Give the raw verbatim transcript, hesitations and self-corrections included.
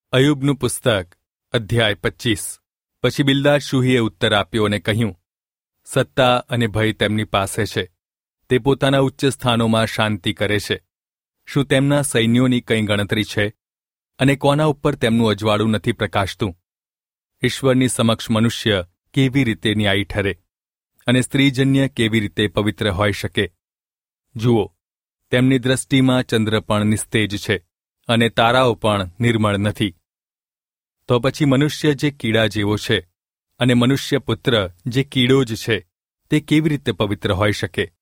અયુબનું પુસ્તક અધ્યાય પચીસ. પછી બિલ્દાદ શૂહીએ ઉત્તર આપ્યો અને કહ્યું, સત્તા અને ભય તેમની પાસે છે, તે પોતાના ઉચ્ચ સ્થાનોમાં શાંતિ કરે છે. શું તેમના સૈન્યોની કંઈ ગણતરી છે? અને કોના ઉપર તેમનું અજવાળું નથી પ્રકાશતું? ઈશ્વરની સમક્ષ મનુષ્ય કેવી રીતે ન્યાયી ઠરે, અને સ્ત્રીજન્ય કેવી રીતે પવિત્ર હોઈ શકે? જુઓ, તેમની દ્રષ્ટિમાં ચંદ્ર પણ નિસ્તેજ છે, અને તારાઓ પણ નિર્મળ નથી. તો પછી મનુષ્ય જે કીડા જેવો છે, અને મનુષ્ય પુત્ર જે કીડો જ છે, તે કેવી રીતે પવિત્ર હોઈ શકે?